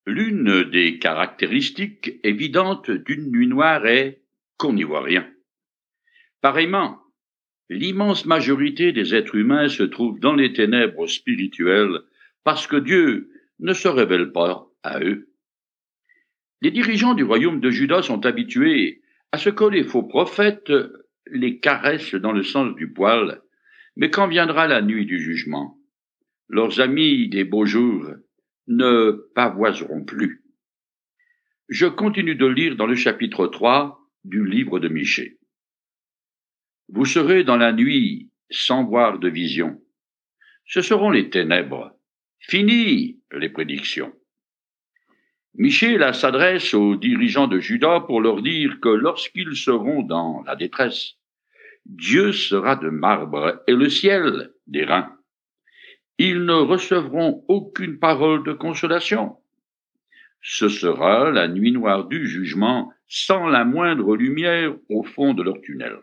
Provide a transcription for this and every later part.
L'une des caractéristiques évidentes d'une nuit noire est qu'on n'y voit rien. Pareillement, l'immense majorité des êtres humains se trouve dans les ténèbres spirituelles parce que Dieu ne se révèle pas à eux. Les dirigeants du royaume de Juda sont habitués à ce que les faux prophètes les caressent dans le sens du poil, mais quand viendra la nuit du jugement, leurs amis des beaux jours ne pavoiseront plus. Je continue de lire dans le chapitre 3 du livre de Michée. Vous serez dans la nuit sans voir de vision. Ce seront les ténèbres. Fini les prédictions. Michée là s'adresse aux dirigeants de Juda pour leur dire que lorsqu'ils seront dans la détresse, Dieu sera de marbre et le ciel d'airain. Ils ne recevront aucune parole de consolation. Ce sera la nuit noire du jugement, sans la moindre lumière au fond de leur tunnel.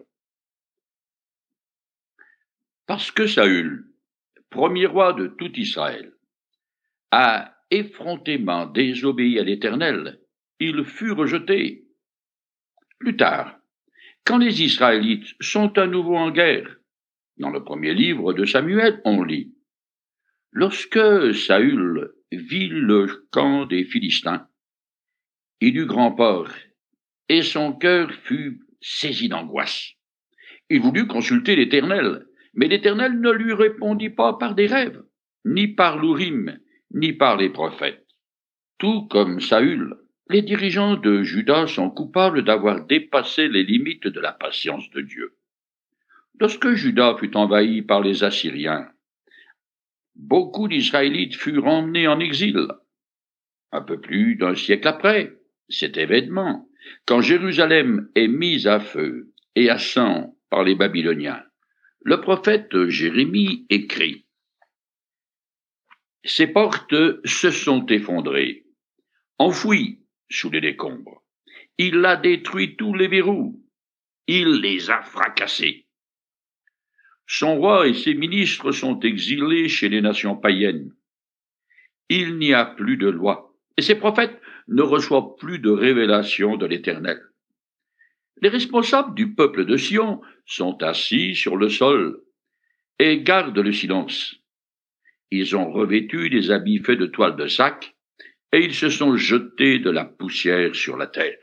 Parce que Saül, premier roi de tout Israël, a effrontément désobéi à l'Éternel, il fut rejeté. Plus tard, quand les Israélites sont à nouveau en guerre, dans le premier livre de Samuel, on lit: Lorsque Saül vit le camp des Philistins, il eut grand peur, et son cœur fut saisi d'angoisse. Il voulut consulter l'Éternel, mais l'Éternel ne lui répondit pas par des rêves, ni par l'Urim, ni par les prophètes. Tout comme Saül, les dirigeants de Juda sont coupables d'avoir dépassé les limites de la patience de Dieu. Lorsque Juda fut envahi par les Assyriens, beaucoup d'Israélites furent emmenés en exil. Un peu plus d'un siècle après cet événement, quand Jérusalem est mise à feu et à sang par les Babyloniens, le prophète Jérémie écrit: Ses portes se sont effondrées, enfouies sous les décombres. Il a détruit tous les verrous, il les a fracassés. Son roi et ses ministres sont exilés chez les nations païennes. Il n'y a plus de loi, et ses prophètes ne reçoivent plus de révélation de l'Éternel. Les responsables du peuple de Sion sont assis sur le sol et gardent le silence. Ils ont revêtu des habits faits de toile de sac, et ils se sont jetés de la poussière sur la terre.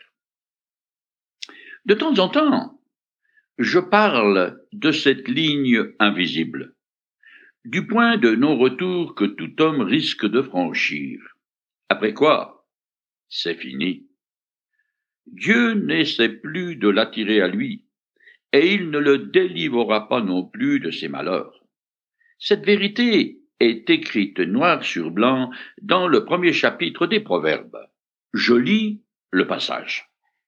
De temps en temps, je parle de cette ligne invisible, du point de non-retour que tout homme risque de franchir. Après quoi, c'est fini. Dieu n'essaie plus de l'attirer à lui, et il ne le délivrera pas non plus de ses malheurs. Cette vérité est écrite noir sur blanc dans le premier chapitre des Proverbes. Je lis le passage.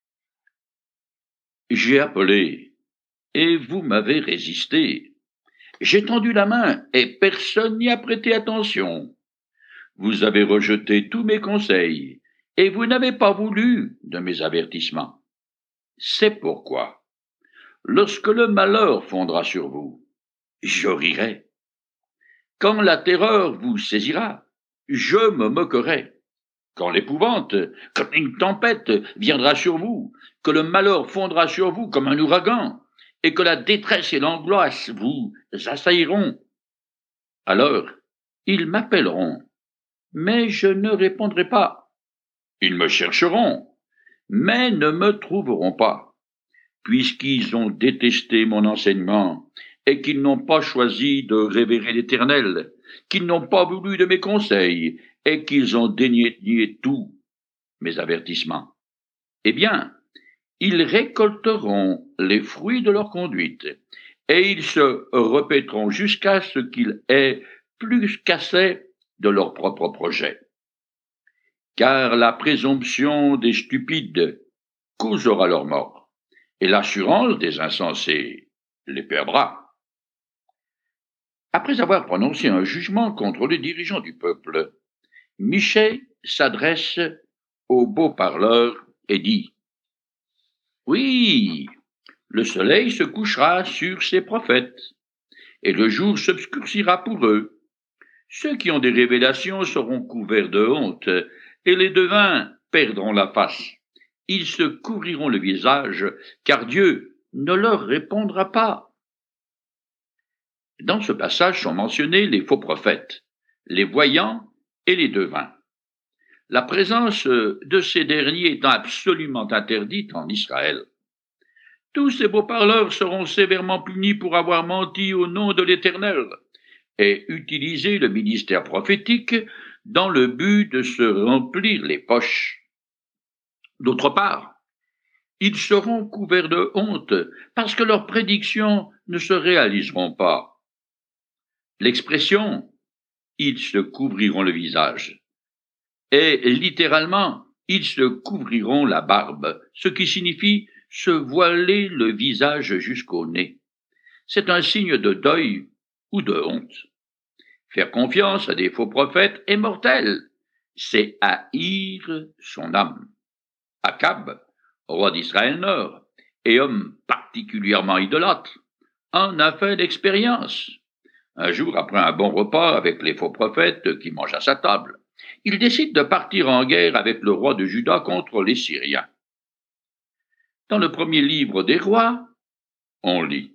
J'ai appelé, et vous m'avez résisté. J'ai tendu la main, et personne n'y a prêté attention. Vous avez rejeté tous mes conseils, et vous n'avez pas voulu de mes avertissements. C'est pourquoi, lorsque le malheur fondra sur vous, je rirai. Quand la terreur vous saisira, je me moquerai. Quand l'épouvante, comme une tempête, viendra sur vous, que le malheur fondra sur vous comme un ouragan, et que la détresse et l'angoisse vous assailleront, alors ils m'appelleront, mais je ne répondrai pas. Ils me chercheront, mais ne me trouveront pas, puisqu'ils ont détesté mon enseignement, et qu'ils n'ont pas choisi de révérer l'Éternel, qu'ils n'ont pas voulu de mes conseils, et qu'ils ont dénié tous mes avertissements. Eh bien, ils récolteront les fruits de leur conduite, et ils se répéteront jusqu'à ce qu'ils aient plus qu'assez de leur propre projet. Car la présomption des stupides causera leur mort, et l'assurance des insensés les perdra. Après avoir prononcé un jugement contre les dirigeants du peuple, Michée s'adresse au beau parleur et dit: Oui, le soleil se couchera sur ses prophètes, et le jour s'obscurcira pour eux. Ceux qui ont des révélations seront couverts de honte, et les devins perdront la face. Ils se couvriront le visage, car Dieu ne leur répondra pas. Dans ce passage sont mentionnés les faux prophètes, les voyants et les devins. La présence de ces derniers étant absolument interdite en Israël. Tous ces beaux parleurs seront sévèrement punis pour avoir menti au nom de l'Éternel et utilisé le ministère prophétique dans le but de se remplir les poches. D'autre part, ils seront couverts de honte parce que leurs prédictions ne se réaliseront pas. L'expression « ils se couvriront le visage » est littéralement « ils se couvriront la barbe », ce qui signifie se voiler le visage jusqu'au nez. C'est un signe de deuil ou de honte. Faire confiance à des faux prophètes est mortel. C'est haïr son âme. Akab, roi d'Israël Nord, et homme particulièrement idolâtre, en a fait l'expérience. Un jour, après un bon repas avec les faux prophètes qui mangent à sa table, il décide de partir en guerre avec le roi de Juda contre les Syriens. Dans le premier livre des rois, on lit: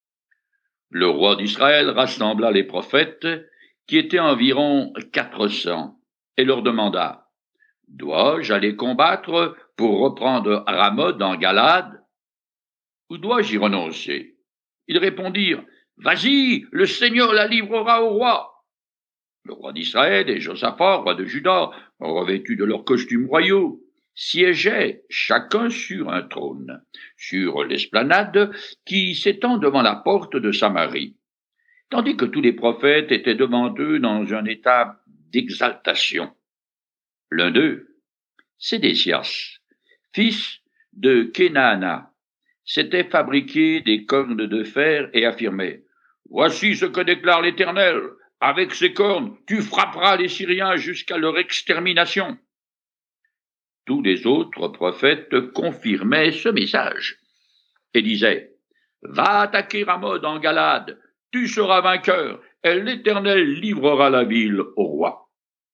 Le roi d'Israël rassembla les prophètes, qui étaient environ 400, et leur demanda: Dois-je aller combattre pour reprendre Ramoth en Galade, ou dois-je y renoncer? Ils répondirent: Vas-y, le Seigneur la livrera au roi. Le roi d'Israël et Josaphat, roi de Juda, revêtus de leurs costumes royaux, siégeaient chacun sur un trône, sur l'esplanade qui s'étend devant la porte de Samarie, tandis que tous les prophètes étaient devant eux dans un état d'exaltation. L'un d'eux, Sédécias, fils de Kénaana, s'était fabriqué des cornes de fer et affirmait: Voici ce que déclare l'Éternel, avec ces cornes, tu frapperas les Syriens jusqu'à leur extermination. Tous les autres prophètes confirmaient ce message et disaient: Va attaquer Ramoth en Galade, tu seras vainqueur, et l'Éternel livrera la ville au roi.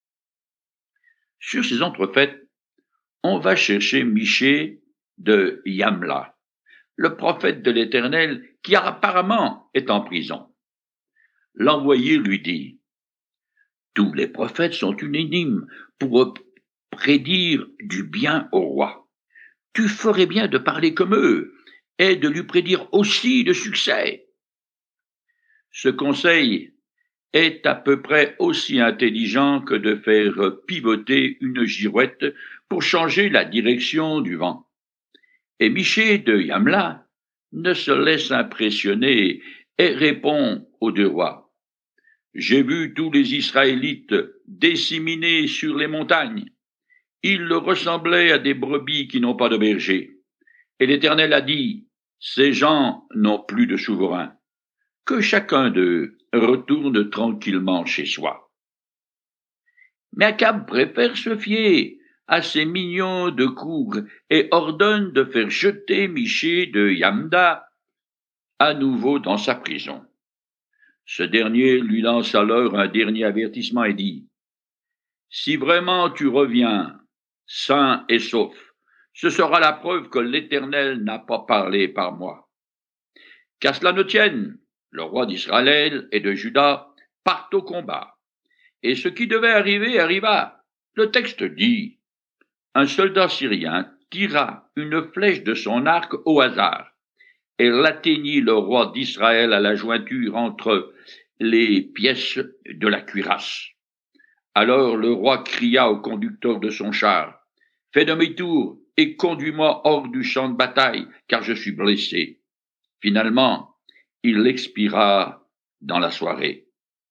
Sur ces entrefaites, on va chercher Michée de Yamla, le prophète de l'Éternel qui apparemment est en prison. L'envoyé lui dit: Tous les prophètes sont unanimes pour prédire du bien au roi. Tu ferais bien de parler comme eux et de lui prédire aussi le succès. Ce conseil est à peu près aussi intelligent que de faire pivoter une girouette pour changer la direction du vent. Et Michée de Yamla ne se laisse impressionner et répond aux deux rois: J'ai vu tous les Israélites disséminés sur les montagnes. Ils ressemblaient à des brebis qui n'ont pas de berger. Et l'Éternel a dit: Ces gens n'ont plus de souverain. Que chacun d'eux retourne tranquillement chez soi. Mais Akab préfère se fier à ces mignons de cour et ordonne de faire jeter Michée de Yamda à nouveau dans sa prison. Ce dernier lui lance alors un dernier avertissement et dit: Si vraiment tu reviens sain et sauf, ce sera la preuve que l'Éternel n'a pas parlé par moi. Qu'à cela ne tienne, le roi d'Israël et de Juda partent au combat. Et ce qui devait arriver arriva. Le texte dit: Un soldat syrien tira une flèche de son arc au hasard. Elle atteignit le roi d'Israël à la jointure entre les pièces de la cuirasse. Alors le roi cria au conducteur de son char: Fais demi-tour et conduis-moi hors du champ de bataille, car je suis blessé. Finalement, il expira dans la soirée.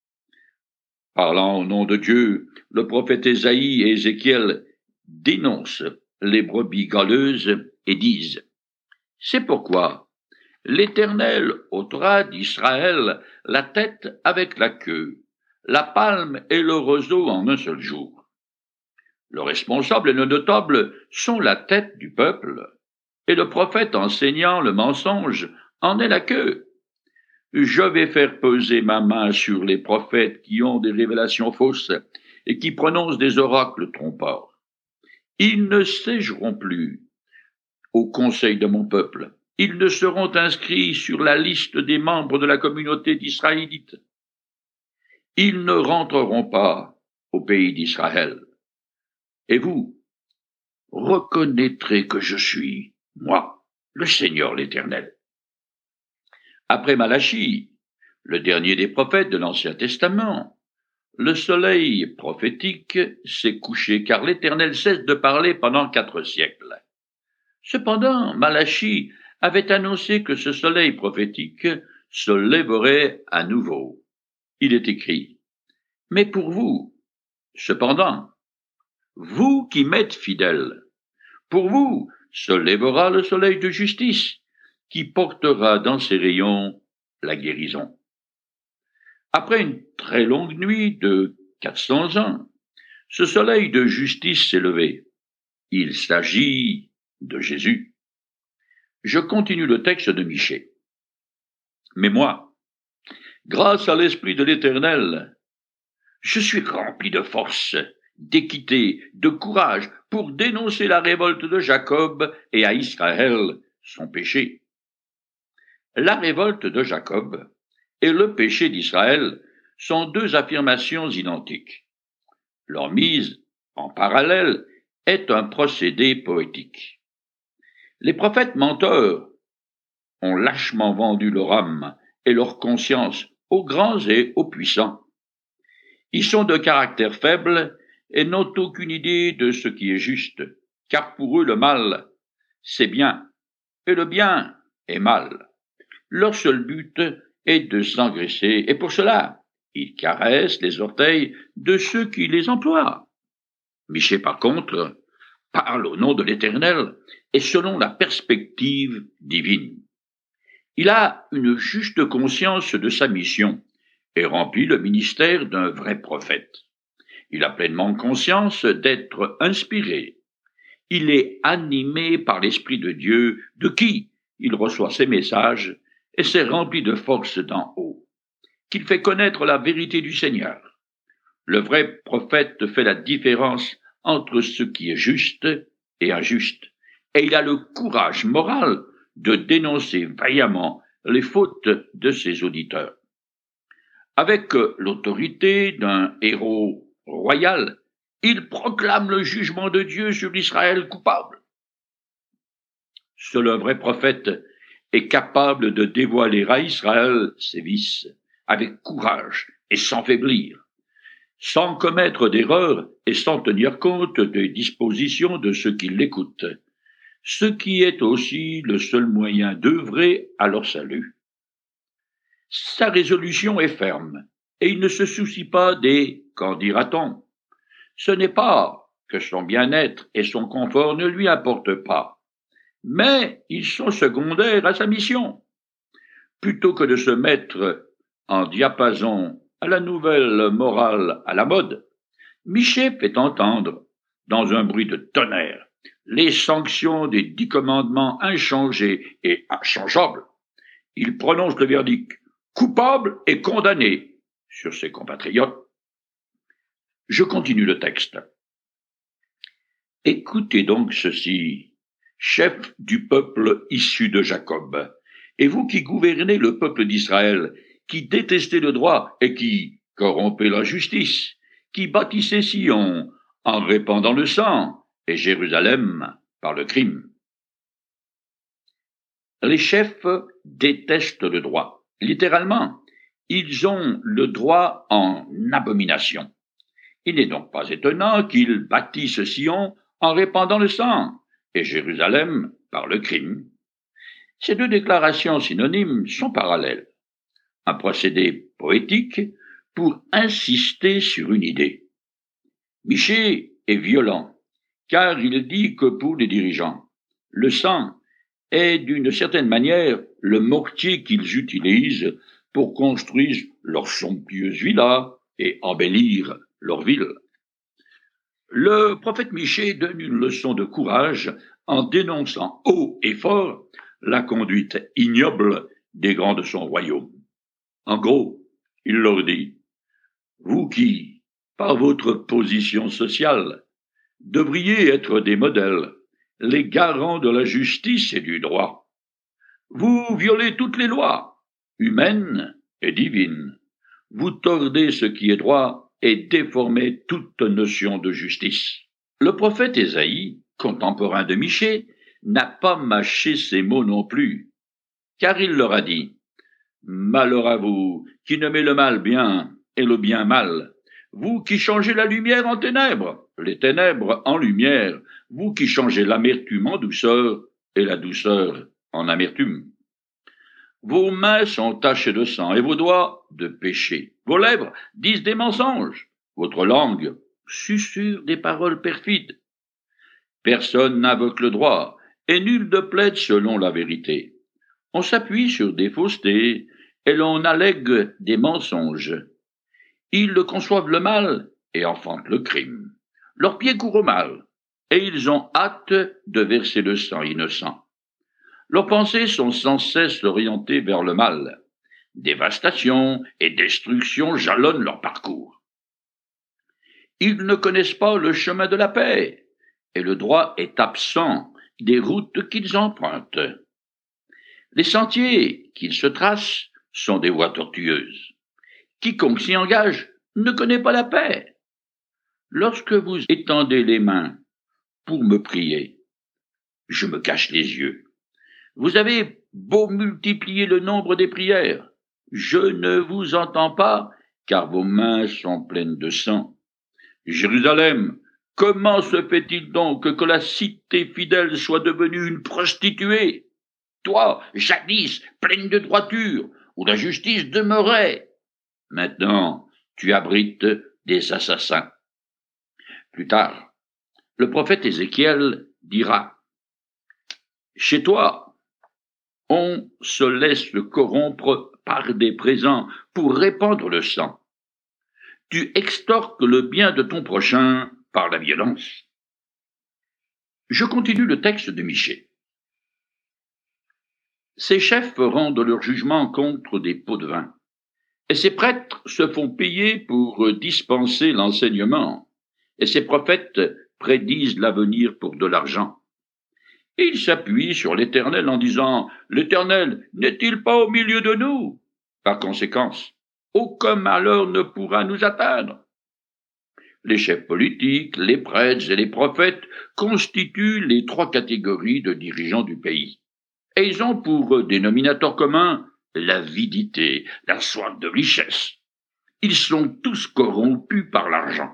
Parlant au nom de Dieu, le prophète Ésaïe et Ézéchiel dénoncent les brebis galeuses et disent: C'est pourquoi l'Éternel ôtera d'Israël la tête avec la queue, la palme et le roseau en un seul jour. Le responsable et le notable sont la tête du peuple, et le prophète enseignant le mensonge en est la queue. Je vais faire peser ma main sur les prophètes qui ont des révélations fausses et qui prononcent des oracles trompeurs. Ils ne siégeront plus au conseil de mon peuple. Ils ne seront inscrits sur la liste des membres de la communauté d'Israélites. Ils ne rentreront pas au pays d'Israël. Et vous reconnaîtrez que je suis, moi, le Seigneur l'Éternel. Après Malachie, le dernier des prophètes de l'Ancien Testament, le soleil prophétique s'est couché car l'Éternel cesse de parler pendant 4 siècles. Cependant, Malachie avait annoncé que ce soleil prophétique se lèverait à nouveau. Il est écrit: « Mais pour vous, cependant, vous qui m'êtes fidèles, pour vous se lèvera le soleil de justice, qui portera dans ses rayons la guérison. » Après une très longue nuit de 400 ans, ce soleil de justice s'est levé. Il s'agit de Jésus. Je continue le texte de Michée. « Mais moi, grâce à l'Esprit de l'Éternel, je suis rempli de force, d'équité, de courage pour dénoncer la révolte de Jacob et à Israël son péché. » La révolte de Jacob et le péché d'Israël sont 2 affirmations identiques. Leur mise en parallèle est un procédé poétique. Les prophètes menteurs ont lâchement vendu leur âme et leur conscience aux grands et aux puissants. Ils sont de caractère faible et n'ont aucune idée de ce qui est juste, car pour eux le mal, c'est bien, et le bien est mal. Leur seul but est de s'engraisser, et pour cela, ils caressent les orteils de ceux qui les emploient. Michée, par contre, parle au nom de l'Éternel et selon la perspective divine. Il a une juste conscience de sa mission et remplit le ministère d'un vrai prophète. Il a pleinement conscience d'être inspiré. Il est animé par l'Esprit de Dieu, de qui il reçoit ses messages et s'est rempli de force d'en haut, qu'il fait connaître la vérité du Seigneur. Le vrai prophète fait la différence entre ce qui est juste et injuste, et il a le courage moral de dénoncer vaillamment les fautes de ses auditeurs. Avec l'autorité d'un héros royal, il proclame le jugement de Dieu sur Israël coupable. Seul un vrai prophète est capable de dévoiler à Israël ses vices avec courage et sans faiblir, sans commettre d'erreurs et sans tenir compte des dispositions de ceux qui l'écoutent, ce qui est aussi le seul moyen d'œuvrer à leur salut. Sa résolution est ferme, et il ne se soucie pas des « qu'en dira-t-on ». Ce n'est pas que son bien-être et son confort ne lui importent pas, mais ils sont secondaires à sa mission. Plutôt que de se mettre en diapason à la nouvelle morale à la mode, Michée fait entendre, dans un bruit de tonnerre, les sanctions des 10 commandements inchangés et inchangeables. Il prononce le verdict coupable et condamné sur ses compatriotes. Je continue le texte. « Écoutez donc ceci, chefs du peuple issu de Jacob, et vous qui gouvernez le peuple d'Israël, qui détestez le droit et qui corrompez la justice, qui bâtissez Sion en répandant le sang et Jérusalem par le crime. » Les chefs détestent le droit. Littéralement, ils ont le droit en abomination. Il n'est donc pas étonnant qu'ils bâtissent Sion en répandant le sang et Jérusalem par le crime. Ces 2 déclarations synonymes sont parallèles. Un procédé poétique pour insister sur une idée. Michée est violent, car il dit que pour les dirigeants, le sang est d'une certaine manière le mortier qu'ils utilisent pour construire leurs somptueuses villas et embellir leur ville. Le prophète Michée donne une leçon de courage en dénonçant haut et fort la conduite ignoble des grands de son royaume. En gros, il leur dit: « Vous qui, par votre position sociale, devriez être des modèles, les garants de la justice et du droit. Vous violez toutes les lois, humaines et divines. Vous tordez ce qui est droit et déformez toute notion de justice. Le prophète Ésaïe, contemporain de Michée, n'a pas mâché ces mots non plus, car il leur a dit « Malheur à vous, qui nommez le mal bien et le bien mal, vous qui changez la lumière en ténèbres, les ténèbres en lumière, vous qui changez l'amertume en douceur et la douceur en amertume. Vos mains sont tachées de sang et vos doigts de péché. Vos lèvres disent des mensonges. Votre langue susurre des paroles perfides. Personne n'invoque le droit et nul ne plaide selon la vérité. On s'appuie sur des faussetés et l'on allègue des mensonges. Ils conçoivent le mal et enfantent le crime. Leurs pieds courent au mal et ils ont hâte de verser le sang innocent. Leurs pensées sont sans cesse orientées vers le mal. Dévastation et destruction jalonnent leur parcours. Ils ne connaissent pas le chemin de la paix, et le droit est absent des routes qu'ils empruntent. Les sentiers qu'ils se tracent sont des voies tortueuses. Quiconque s'y engage ne connaît pas la paix. Lorsque vous étendez les mains pour me prier, je me cache les yeux. Vous avez beau multiplier le nombre des prières, je ne vous entends pas, car vos mains sont pleines de sang. Jérusalem, comment se fait-il donc que la cité fidèle soit devenue une prostituée? Toi, jadis, pleine de droiture, où la justice demeurait, maintenant, tu abrites des assassins. Plus tard, le prophète Ézéchiel dira, « Chez toi, on se laisse corrompre par des présents pour répandre le sang. Tu extorques le bien de ton prochain par la violence. » Je continue le texte de Michée. Ces chefs rendent leur jugement contre des pots de vin, et ces prêtres se font payer pour dispenser l'enseignement, et ces prophètes prédisent l'avenir pour de l'argent. Ils s'appuient sur l'Éternel en disant « L'Éternel n'est-il pas au milieu de nous ?» Par conséquent, aucun malheur ne pourra nous atteindre. Les chefs politiques, les prêtres et les prophètes constituent les trois catégories de dirigeants du pays. Et ils ont pour dénominateur commun l'avidité, la soif de richesse. Ils sont tous corrompus par l'argent.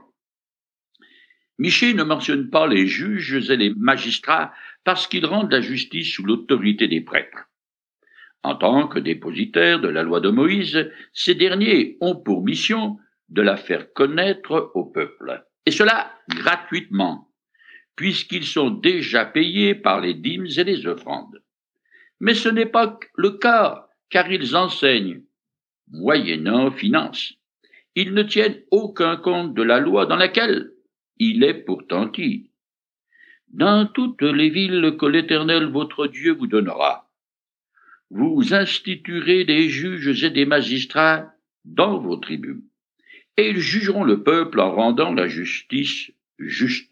Michée ne mentionne pas les juges et les magistrats parce qu'ils rendent la justice sous l'autorité des prêtres. En tant que dépositaires de la loi de Moïse, ces derniers ont pour mission de la faire connaître au peuple, et cela gratuitement, puisqu'ils sont déjà payés par les dîmes et les offrandes. Mais ce n'est pas le cas, car ils enseignent, moyennant finances. Ils ne tiennent aucun compte de la loi dans laquelle il est pourtant dit. Dans toutes les villes que l'Éternel votre Dieu vous donnera, vous instituerez des juges et des magistrats dans vos tribus, et ils jugeront le peuple en rendant la justice juste.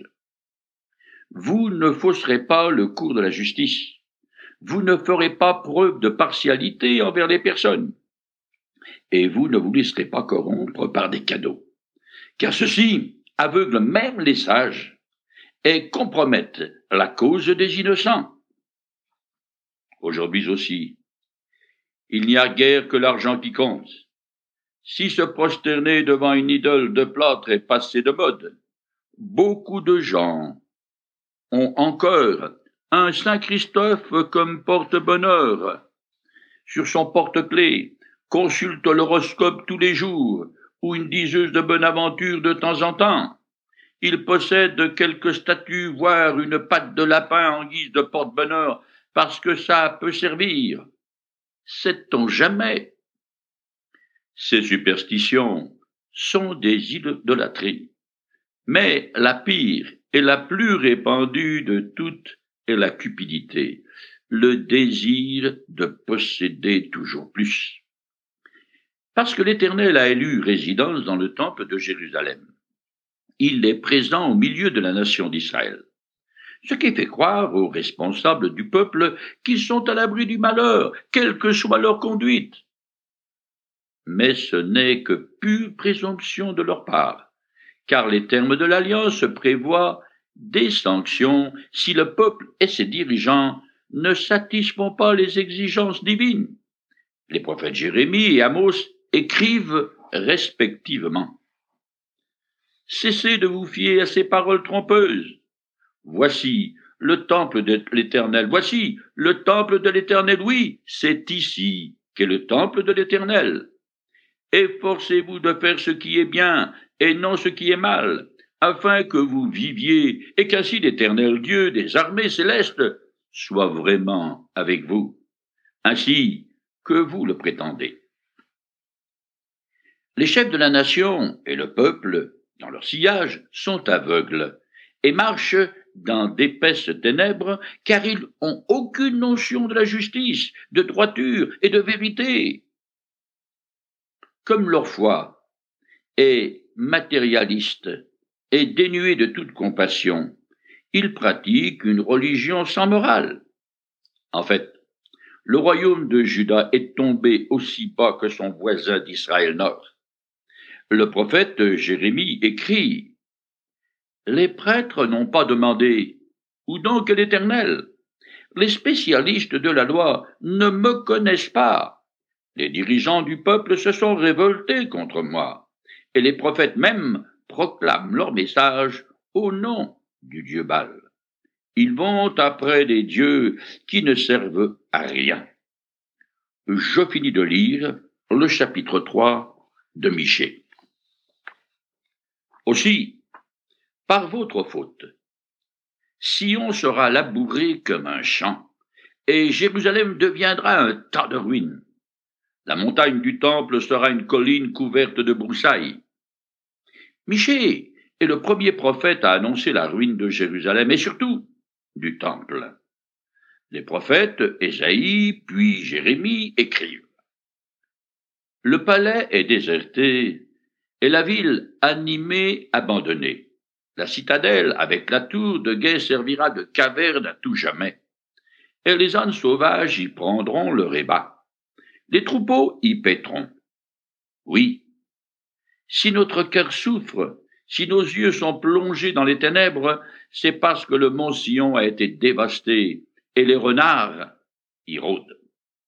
Vous ne fausserez pas le cours de la justice. Vous ne ferez pas preuve de partialité envers les personnes, et vous ne vous laisserez pas corrompre par des cadeaux, car ceci aveugle même les sages et compromettent la cause des innocents. Aujourd'hui aussi, il n'y a guère que l'argent qui compte. Si se prosterner devant une idole de plâtre est passé de mode, beaucoup de gens ont encore un Saint Christophe comme porte-bonheur. Sur son porte-clés, consulte l'horoscope tous les jours, ou une diseuse de bonne aventure de temps en temps. Il possède quelques statues, voire une patte de lapin en guise de porte-bonheur, parce que ça peut servir. Sait-on jamais? Ces superstitions sont des idolâtries. Mais la pire et la plus répandue de toutes est la cupidité, le désir de posséder toujours plus. Parce que l'Éternel a élu résidence dans le temple de Jérusalem. il est présent au milieu de la nation d'Israël. Ce qui fait croire aux responsables du peuple qu'ils sont à l'abri du malheur, quelle que soit leur conduite. Mais ce n'est que pure présomption de leur part, car les termes de l'alliance prévoient des sanctions si le peuple et ses dirigeants ne satisfont pas les exigences divines. Les prophètes Jérémie et Amos écrivent respectivement: Cessez de vous fier à ces paroles trompeuses. Voici le temple de l'Éternel. Voici le temple de l'Éternel. Oui, c'est ici qu'est le temple de l'Éternel. Efforcez-vous de faire ce qui est bien et non ce qui est mal, afin que vous viviez et qu'ainsi l'Éternel Dieu des armées célestes soit vraiment avec vous, ainsi que vous le prétendez. Les chefs de la nation et le peuple, dans leur sillage, sont aveugles et marchent dans d'épaisses ténèbres, car ils ont aucune notion de la justice, de droiture et de vérité. Comme leur foi est matérialiste et dénuée de toute compassion, ils pratiquent une religion sans morale. En fait, le royaume de Juda est tombé aussi bas que son voisin d'Israël Nord. Le prophète Jérémie écrit: Les prêtres n'ont pas demandé où donc est l'Éternel? Les spécialistes de la loi ne me connaissent pas. Les dirigeants du peuple se sont révoltés contre moi, et les prophètes même proclament leur message au nom du Dieu Baal. Ils vont après des dieux qui ne servent à rien. Je finis de lire le chapitre 3 de Michée. Aussi, par votre faute, Sion sera labouré comme un champ, et Jérusalem deviendra un tas de ruines. La montagne du temple sera une colline couverte de broussailles. Michée est le premier prophète à annoncer la ruine de Jérusalem et surtout du temple. Les prophètes Ésaïe puis Jérémie écrivent: Le palais est déserté et la ville animée abandonnée. La citadelle avec la tour de guet servira de caverne à tout jamais, et les ânes sauvages y prendront le repas. Les troupeaux y paîtront. Oui, si notre cœur souffre, si nos yeux sont plongés dans les ténèbres, c'est parce que le mont Sion a été dévasté et les renards y rôdent.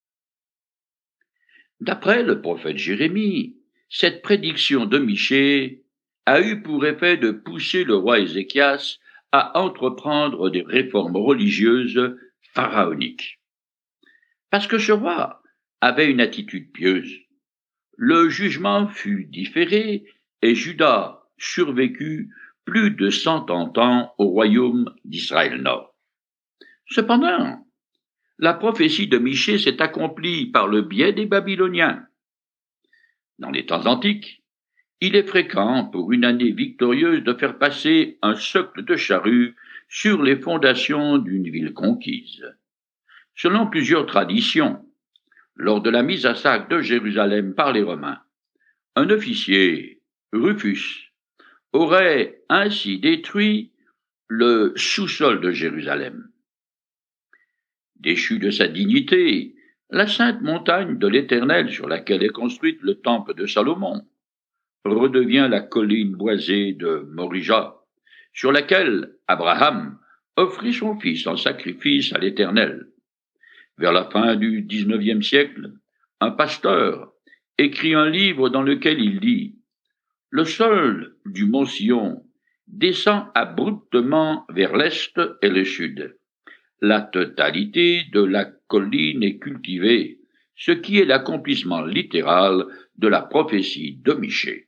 D'après le prophète Jérémie, cette prédiction de Michée a eu pour effet de pousser le roi Ézéchias à entreprendre des réformes religieuses pharaoniques. Parce que ce roi avait une attitude pieuse, le jugement fut différé et Juda survécut plus de 130 ans au royaume d'Israël Nord. Cependant, la prophétie de Michée s'est accomplie par le biais des Babyloniens. Dans les temps antiques, il est fréquent pour une année victorieuse de faire passer un socle de charrue sur les fondations d'une ville conquise. Selon plusieurs traditions, lors de la mise à sac de Jérusalem par les Romains, un officier, Rufus, aurait ainsi détruit le sous-sol de Jérusalem. Déchu de sa dignité, la sainte montagne de l'Éternel sur laquelle est construite le temple de Salomon redevient la colline boisée de Morija, sur laquelle Abraham offrit son fils en sacrifice à l'Éternel. Vers la fin du XIXe siècle, un pasteur écrit un livre dans lequel il dit: Le sol du mont Sion descend abruptement vers l'est et le sud. La totalité de la colline est cultivée, ce qui est l'accomplissement littéral de la prophétie de Michée.